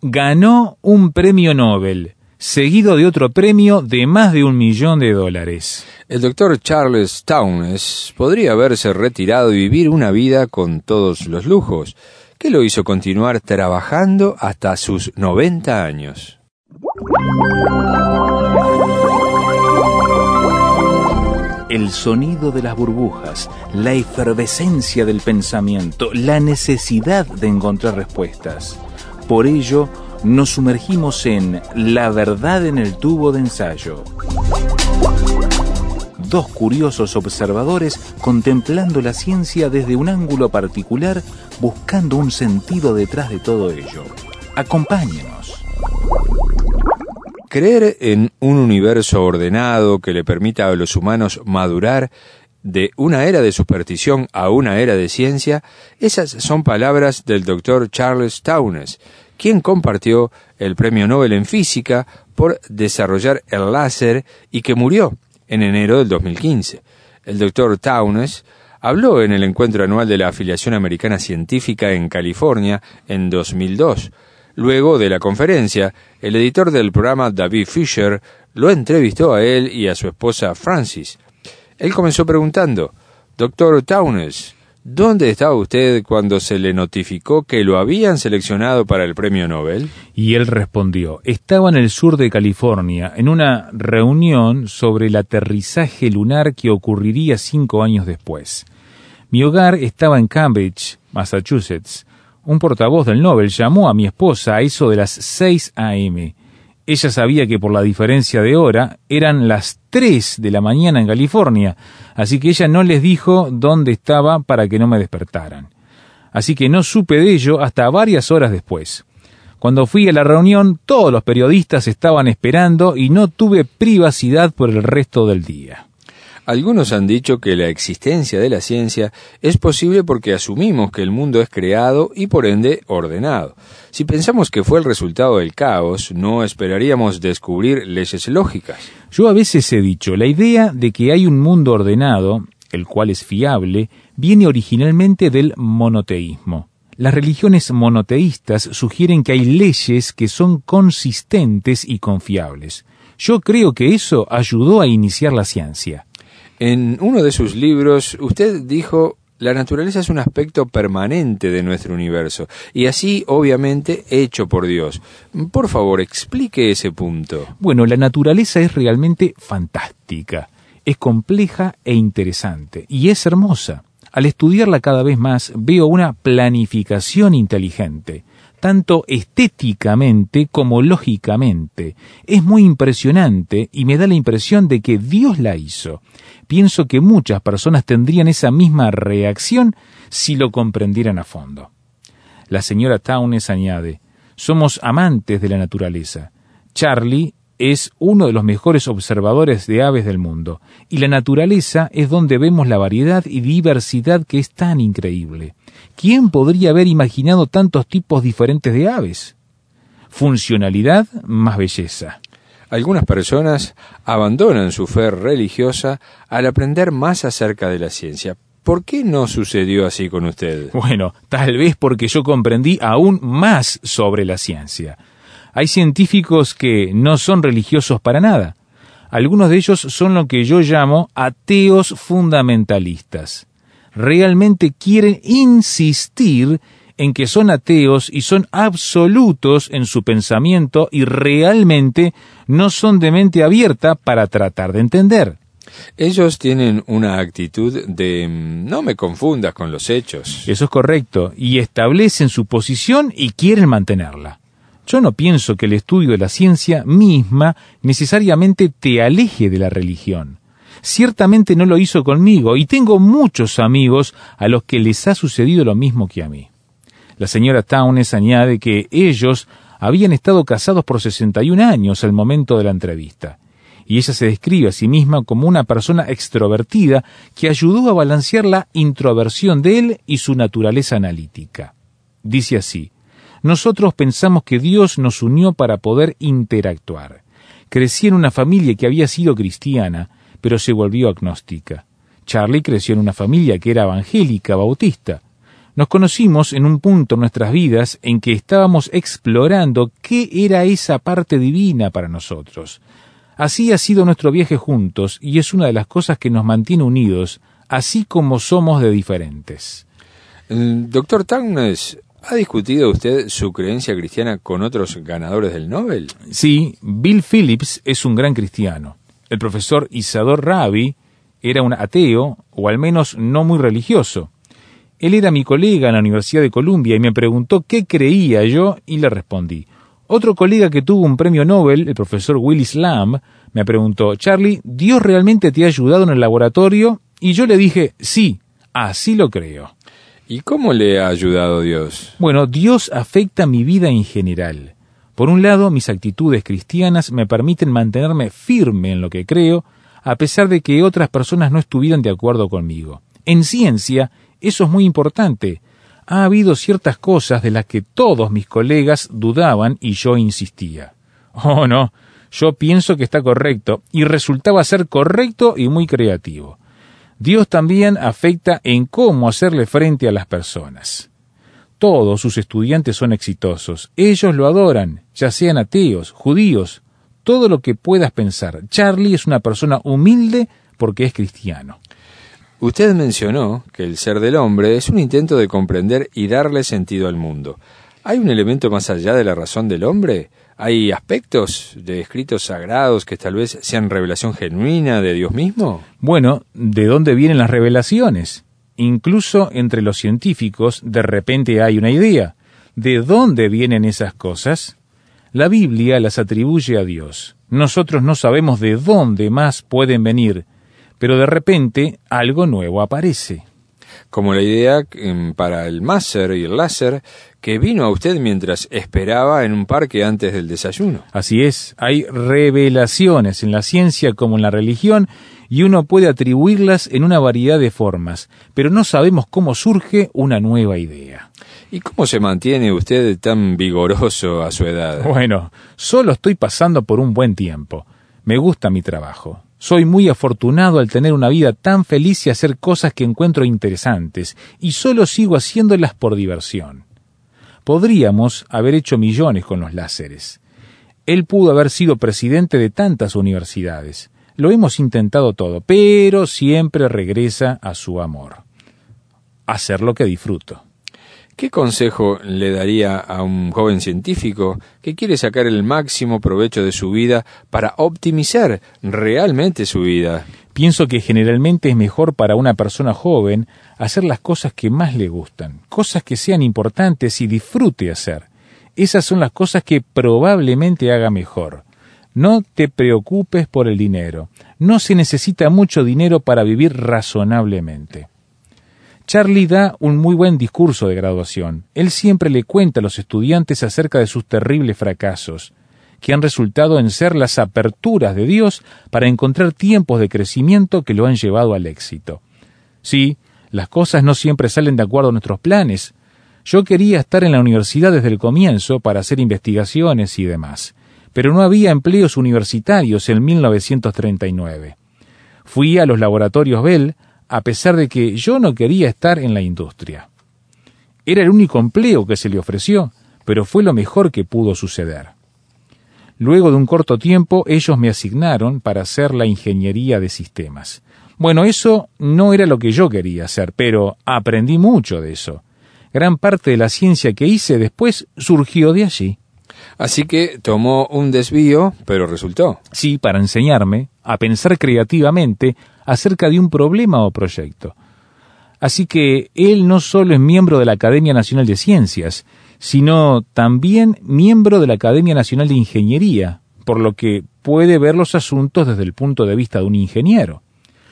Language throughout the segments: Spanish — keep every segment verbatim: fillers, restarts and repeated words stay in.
ganó un premio Nobel, seguido de otro premio de más de un millón de dólares. El doctor Charles Townes podría haberse retirado y vivir una vida con todos los lujos. ¿Qué lo hizo continuar trabajando hasta sus noventa años? El sonido de las burbujas, la efervescencia del pensamiento, la necesidad de encontrar respuestas. Por ello, nos sumergimos en La verdad en el tubo de ensayo. Dos curiosos observadores contemplando la ciencia desde un ángulo particular, buscando un sentido detrás de todo ello. Acompáñenos. Creer en un universo ordenado que le permita a los humanos madurar de una era de superstición a una era de ciencia, esas son palabras del doctor Charles Townes, quien compartió el premio Nobel en física por desarrollar el láser y que murió en enero del dos mil quince. El doctor Townes habló en el encuentro anual de la Afiliación Americana Científica en California en dos mil dos. Luego de la conferencia, el editor del programa, David Fisher, lo entrevistó a él y a su esposa Francis. Él comenzó preguntando: «Doctor Townes, ¿dónde estaba usted cuando se le notificó que lo habían seleccionado para el premio Nobel?» Y él respondió: «Estaba en el sur de California, en una reunión sobre el aterrizaje lunar que ocurriría cinco años después. Mi hogar estaba en Cambridge, Massachusetts. Un portavoz del Nobel llamó a mi esposa a eso de las seis a eme Ella sabía que por la diferencia de hora eran las tres de la mañana en California, así que ella no les dijo dónde estaba para que no me despertaran. Así que no supe de ello hasta varias horas después. Cuando fui a la reunión, todos los periodistas estaban esperando y no tuve privacidad por el resto del día». Algunos han dicho que la existencia de la ciencia es posible porque asumimos que el mundo es creado y por ende ordenado. Si pensamos que fue el resultado del caos, no esperaríamos descubrir leyes lógicas. Yo a veces he dicho, la idea de que hay un mundo ordenado, el cual es fiable, viene originalmente del monoteísmo. Las religiones monoteístas sugieren que hay leyes que son consistentes y confiables. Yo creo que eso ayudó a iniciar la ciencia. En uno de sus libros, usted dijo: la naturaleza es un aspecto permanente de nuestro universo, y así, obviamente, hecho por Dios. Por favor, explique ese punto. Bueno, la naturaleza es realmente fantástica, es compleja e interesante, y es hermosa. Al estudiarla cada vez más, veo una planificación inteligente, tanto estéticamente como lógicamente. Es muy impresionante y me da la impresión de que Dios la hizo. Pienso que muchas personas tendrían esa misma reacción si lo comprendieran a fondo. La señora Townes añade: somos amantes de la naturaleza. Charlie es uno de los mejores observadores de aves del mundo, y la naturaleza es donde vemos la variedad y diversidad que es tan increíble. ¿Quién podría haber imaginado tantos tipos diferentes de aves? Funcionalidad más belleza. Algunas personas abandonan su fe religiosa al aprender más acerca de la ciencia. ¿Por qué no sucedió así con usted? Bueno, tal vez porque yo comprendí aún más sobre la ciencia. Hay científicos que no son religiosos para nada. Algunos de ellos son lo que yo llamo ateos fundamentalistas. Realmente quieren insistir en que son ateos y son absolutos en su pensamiento y realmente no son de mente abierta para tratar de entender. Ellos tienen una actitud de no me confundas con los hechos. Eso es correcto, y establecen su posición y quieren mantenerla. Yo no pienso que el estudio de la ciencia misma necesariamente te aleje de la religión. Ciertamente no lo hizo conmigo, y tengo muchos amigos a los que les ha sucedido lo mismo que a mí. La señora Townes añade que ellos habían estado casados por sesenta y un años al momento de la entrevista, y ella se describe a sí misma como una persona extrovertida que ayudó a balancear la introversión de él y su naturaleza analítica. Dice así: nosotros pensamos que Dios nos unió para poder interactuar. Crecí en una familia que había sido cristiana, pero se volvió agnóstica. Charlie creció en una familia que era evangélica, bautista. Nos conocimos en un punto en nuestras vidas en que estábamos explorando qué era esa parte divina para nosotros. Así ha sido nuestro viaje juntos y es una de las cosas que nos mantiene unidos, así como somos de diferentes. Doctor Townes, ¿ha discutido usted su creencia cristiana con otros ganadores del Nobel? Sí, Bill Phillips es un gran cristiano. El profesor Isador Rabi era un ateo, o al menos no muy religioso. Él era mi colega en la Universidad de Columbia y me preguntó qué creía yo y le respondí. Otro colega que tuvo un premio Nobel, el profesor Willis Lamb, me preguntó, Charlie, ¿Dios realmente te ha ayudado en el laboratorio? Y yo le dije, sí, así lo creo. ¿Y cómo le ha ayudado Dios? Bueno, Dios afecta mi vida en general. Por un lado, mis actitudes cristianas me permiten mantenerme firme en lo que creo, a pesar de que otras personas no estuvieran de acuerdo conmigo. En ciencia, eso es muy importante. Ha habido ciertas cosas de las que todos mis colegas dudaban y yo insistía. Oh, no, yo pienso que está correcto, y resultaba ser correcto y muy creativo. Dios también afecta en cómo hacerle frente a las personas. Todos sus estudiantes son exitosos. Ellos lo adoran, ya sean ateos, judíos, todo lo que puedas pensar. Charlie es una persona humilde porque es cristiano. Usted mencionó que el ser del hombre es un intento de comprender y darle sentido al mundo. ¿Hay un elemento más allá de la razón del hombre? ¿Hay aspectos de escritos sagrados que tal vez sean revelación genuina de Dios mismo? Bueno, ¿de dónde vienen las revelaciones? Incluso entre los científicos de repente hay una idea. ¿De dónde vienen esas cosas? La Biblia las atribuye a Dios. Nosotros no sabemos de dónde más pueden venir, pero de repente algo nuevo aparece. Como la idea para el máser y el láser que vino a usted mientras esperaba en un parque antes del desayuno. Así es, hay revelaciones en la ciencia como en la religión y uno puede atribuirlas en una variedad de formas, pero no sabemos cómo surge una nueva idea. ¿Y cómo se mantiene usted tan vigoroso a su edad? Bueno, solo estoy pasando por un buen tiempo. Me gusta mi trabajo. Soy muy afortunado al tener una vida tan feliz y hacer cosas que encuentro interesantes, y solo sigo haciéndolas por diversión. Podríamos haber hecho millones con los láseres. Él pudo haber sido presidente de tantas universidades. Lo hemos intentado todo, pero siempre regresa a su amor. Hacer lo que disfruto. ¿Qué consejo le daría a un joven científico que quiere sacar el máximo provecho de su vida para optimizar realmente su vida? Pienso que generalmente es mejor para una persona joven hacer las cosas que más le gustan, cosas que sean importantes y disfrute hacer. Esas son las cosas que probablemente haga mejor. No te preocupes por el dinero. No se necesita mucho dinero para vivir razonablemente. Charlie da un muy buen discurso de graduación. Él siempre le cuenta a los estudiantes acerca de sus terribles fracasos, que han resultado en ser las aperturas de Dios para encontrar tiempos de crecimiento que lo han llevado al éxito. Sí, las cosas no siempre salen de acuerdo a nuestros planes. Yo quería estar en la universidad desde el comienzo para hacer investigaciones y demás, pero no había empleos universitarios en mil novecientos treinta y nueve. Fui a los laboratorios Bell, a pesar de que yo no quería estar en la industria. Era el único empleo que se le ofreció, pero fue lo mejor que pudo suceder. Luego de un corto tiempo, ellos me asignaron para hacer la ingeniería de sistemas. Bueno, eso no era lo que yo quería hacer, pero aprendí mucho de eso. Gran parte de la ciencia que hice después surgió de allí. Así que tomó un desvío, pero resultó. Sí, para enseñarme a pensar creativamente acerca de un problema o proyecto. Así que él no solo es miembro de la Academia Nacional de Ciencias, sino también miembro de la Academia Nacional de Ingeniería, por lo que puede ver los asuntos desde el punto de vista de un ingeniero.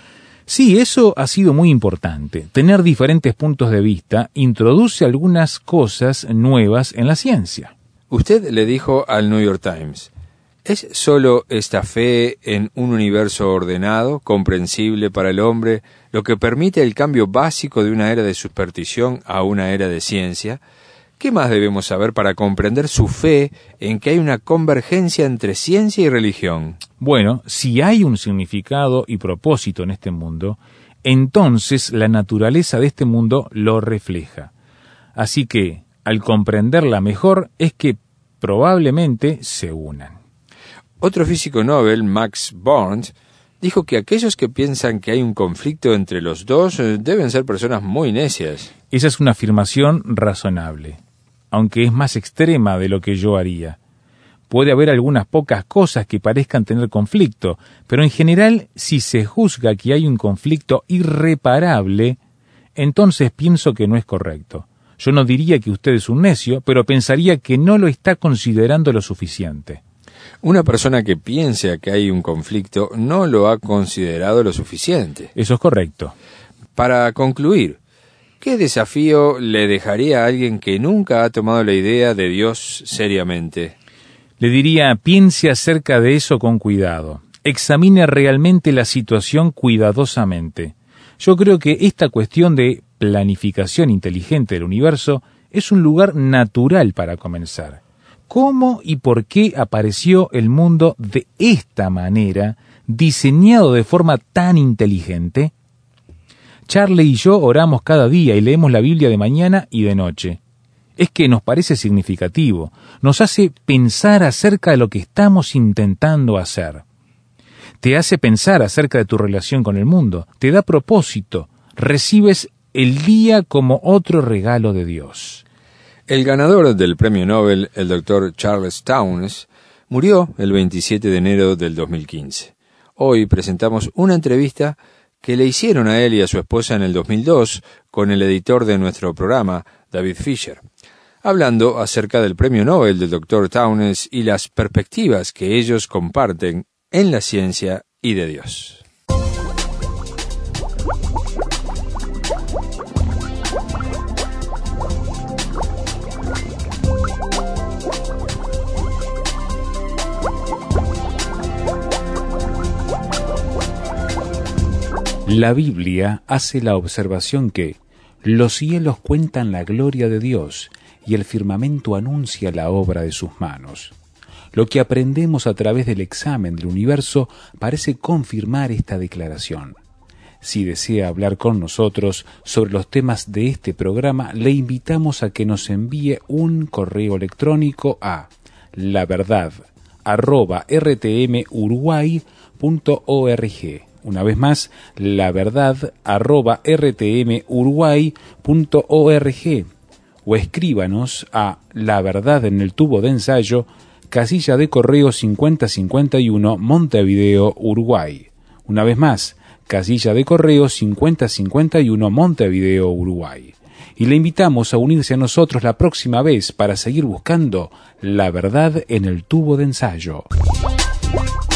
Sí, eso ha sido muy importante. Tener diferentes puntos de vista introduce algunas cosas nuevas en la ciencia. Usted le dijo al New York Times, ¿es solo esta fe en un universo ordenado, comprensible para el hombre, lo que permite el cambio básico de una era de superstición a una era de ciencia? ¿Qué más debemos saber para comprender su fe en que hay una convergencia entre ciencia y religión? Bueno, si hay un significado y propósito en este mundo, entonces la naturaleza de este mundo lo refleja. Así que, al comprenderla mejor, es que probablemente se unan. Otro físico Nobel, Max Born, dijo que aquellos que piensan que hay un conflicto entre los dos deben ser personas muy necias. Esa es una afirmación razonable, aunque es más extrema de lo que yo haría. Puede haber algunas pocas cosas que parezcan tener conflicto, pero en general, si se juzga que hay un conflicto irreparable, entonces pienso que no es correcto. Yo no diría que usted es un necio, pero pensaría que no lo está considerando lo suficiente. Una persona que piensa que hay un conflicto no lo ha considerado lo suficiente. Eso es correcto. Para concluir, ¿qué desafío le dejaría a alguien que nunca ha tomado la idea de Dios seriamente? Le diría, piense acerca de eso con cuidado. Examine realmente la situación cuidadosamente. Yo creo que esta cuestión de planificación inteligente del universo es un lugar natural para comenzar. ¿Cómo y por qué apareció el mundo de esta manera, diseñado de forma tan inteligente? Charlie y yo oramos cada día y leemos la Biblia de mañana y de noche. Es que nos parece significativo, nos hace pensar acerca de lo que estamos intentando hacer. Te hace pensar acerca de tu relación con el mundo, te da propósito, recibes el día como otro regalo de Dios. El ganador del premio Nobel, el doctor Charles Townes, murió el veintisiete de enero del dos mil quince. Hoy presentamos una entrevista que le hicieron a él y a su esposa en el dos mil dos con el editor de nuestro programa, David Fisher, hablando acerca del premio Nobel del doctor Townes y las perspectivas que ellos comparten en la ciencia y de Dios. La Biblia hace la observación que los cielos cuentan la gloria de Dios y el firmamento anuncia la obra de sus manos. Lo que aprendemos a través del examen del universo parece confirmar esta declaración. Si desea hablar con nosotros sobre los temas de este programa, le invitamos a que nos envíe un correo electrónico a laverdad arroba r t m uruguay punto org. Una vez más, laverdad arroba r t m uruguay punto org, o escríbanos a La Verdad en el Tubo de Ensayo, casilla de correo cincuenta cincuenta y uno, Montevideo, Uruguay. Una vez más, casilla de correo cincuenta cincuenta y uno, Montevideo, Uruguay. Y le invitamos a unirse a nosotros la próxima vez para seguir buscando la verdad en el tubo de ensayo.